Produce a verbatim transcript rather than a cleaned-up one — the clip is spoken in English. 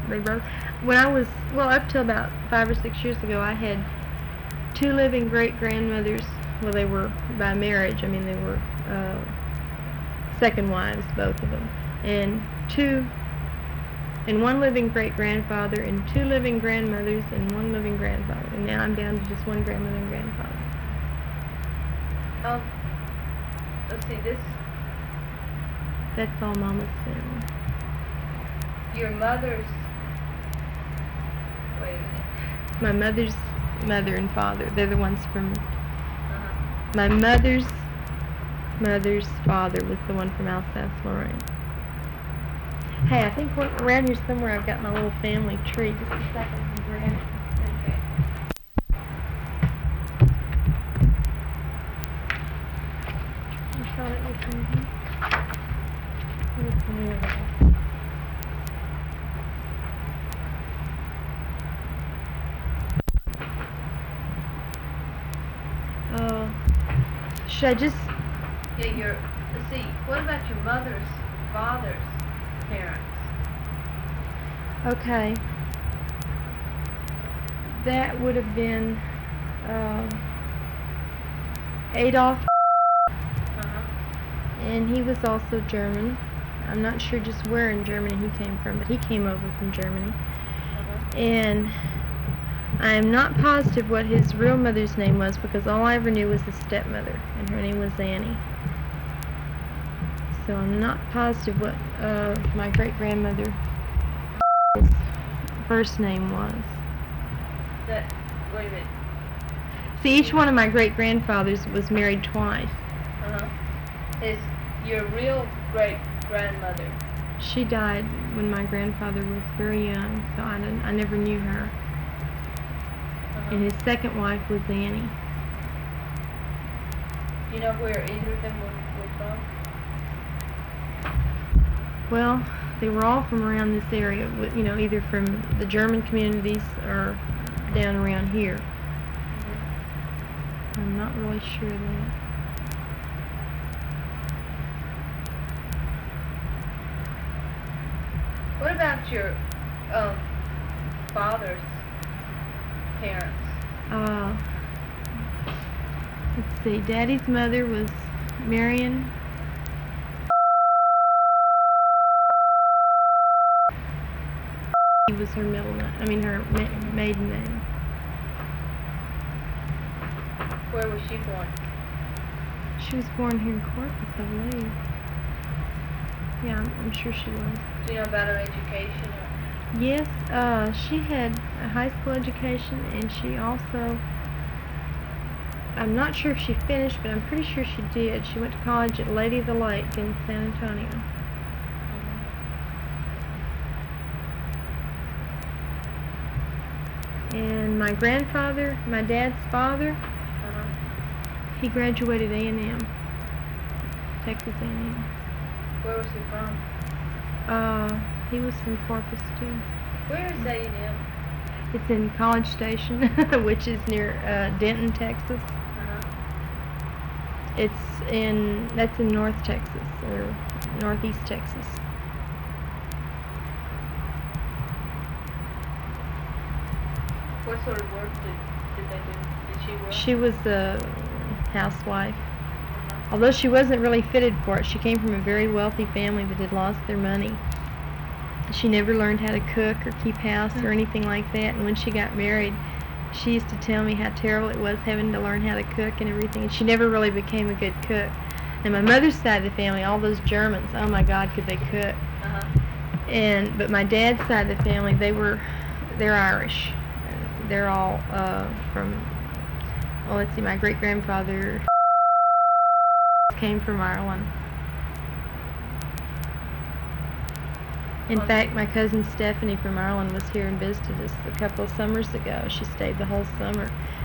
they both. When I was well, up till about five or six years ago, I had two living great grandmothers. Well, they were by marriage. I mean, they were uh, second wives, both of them, and two, and one living great grandfather, and two living grandmothers, and one living grandfather. And now I'm down to just one grandmother and grandfather. Um, let's see, this, That's all Mama's family. your mother's, wait a minute. My mother's mother and father. They're the ones from. Uh-huh. My mother's mother's father was the one from Alsace-Lorraine. Hey, I think we're around here somewhere I've got my little family tree. Just a second, I can grab it. Okay. I thought it was in here. It was in here, though. Uh, should I just... Yeah, your, let's see, what about your mother's father's parents? Okay. That would have been uh, Adolf, Uh-huh. and he was also German. I'm not sure just where in Germany he came from, but he came over from Germany. Uh-huh. And I'm not positive what his real mother's name was because all I ever knew was his stepmother, and her name was Annie. So I'm not positive what uh, my great-grandmother's first name was. That, wait a minute. See, each one of my great-grandfathers was married twice. Uh-huh. Is your real great-grandmother, She died when my grandfather was very young, so I, didn't, I never knew her. uh-huh. And his second wife was Annie. Do you know where either of them were, were from? Well, they were all from around this area, wi- you know, either from the German communities or down around here. Mm-hmm. I'm not really sure of that. What about your um, father's parents? Uh, let's see, Daddy's mother was Marion. He was her middle name, I mean her ma- maiden name. Where was she born? She was born here in Corpus, I believe. Yeah, I'm, I'm sure she was. Do you know about her education? Or? Yes, uh, she had a high school education, and she also, I'm not sure if she finished, but I'm pretty sure she did. She went to college at Lady of the Lake in San Antonio. And my grandfather, my dad's father, Uh-huh. he graduated A and M, Texas A and M. Where was he from? Uh, he was from Corpus too. Where is A and M? It's in College Station, which is near uh, Denton, Texas. Uh-huh. It's in, that's in North Texas, or Northeast Texas. What sort of work did, did they do? Did she work? She was a housewife. Uh-huh. Although she wasn't really fitted for it, she came from a very wealthy family that had lost their money. She never learned how to cook or keep house or anything like that, and when she got married, she used to tell me how terrible it was having to learn how to cook and everything, and she never really became a good cook. And my mother's side of the family, all those Germans, oh my God, could they cook. Uh-huh. And but my dad's side of the family, they were, they're Irish. They're all uh, from, well, let's see, my great-grandfather came from Ireland. In Oh. fact, my cousin Stephanie from Ireland was here and visited us a couple of summers ago. She stayed the whole summer.